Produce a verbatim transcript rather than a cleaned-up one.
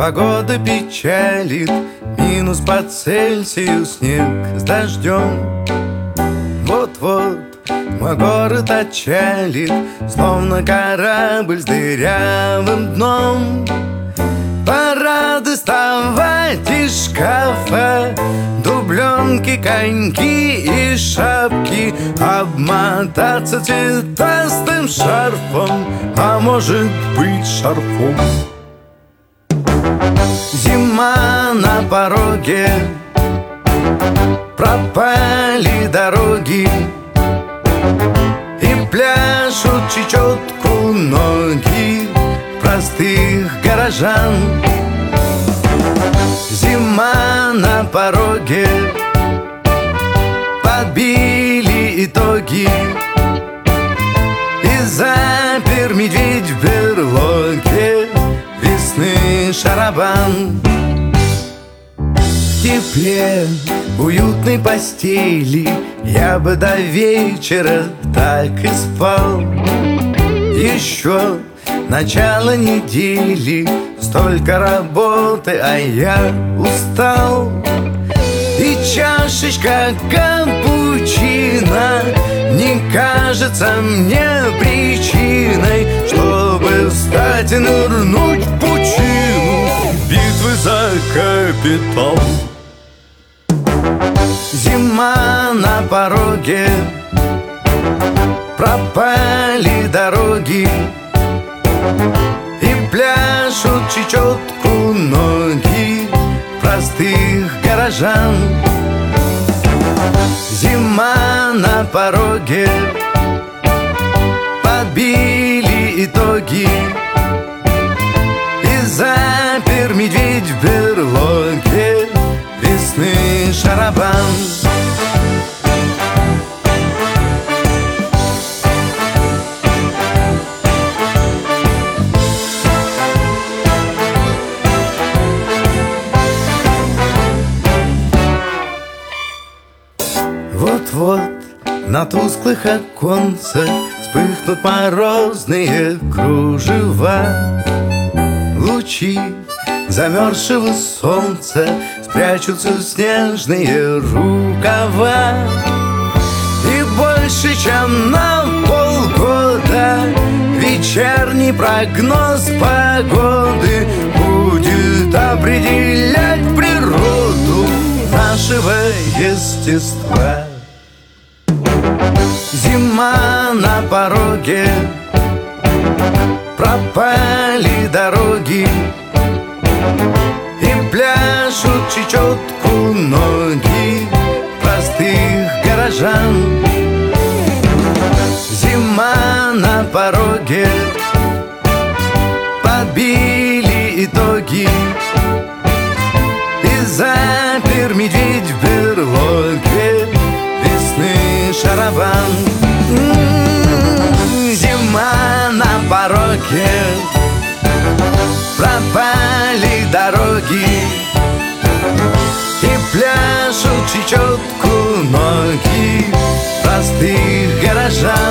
Погода печалит, минус по Цельсию, снег с дождем. Вот-вот мой город отчалит, словно корабль с дырявым дном. Пора доставать из шкафа дубленки, коньки и шапки, обмотаться цветастым шарфом, а может быть шарфом. Зима на пороге, пропали дороги, и пляшут чечетку ноги простых горожан. Зима на пороге, подбили итоги, и запер медведь в берлоге весны шарабан. В тепле уютной постели я бы до вечера так и спал. Еще начало недели, столько работы, а я устал. И чашечка капучино не кажется мне причиной, чтобы встать и нырнуть в пучину битвы за капитал. Зима на пороге, пропали дороги, и пляшут чечетку ноги простых горожан. Зима на пороге, подбили итоги, и запер медведь в берлоге весны шарабан. Вот-вот на тусклых оконцах вспыхнут морозные кружева. Лучи замерзшего солнца спрячутся в снежные рукава. И больше чем на полгода вечерний прогноз погоды будет определять природу нашего естества. Зима на пороге, пропали дороги, и пляшут чечетку ноги простых горожан. Зима на пороге, подбили итоги, и запер медведь в берлоге весны шарабан. М-м-м, зима на пороге, пропали дороги, и пляшут чечетку ноги простых горожан.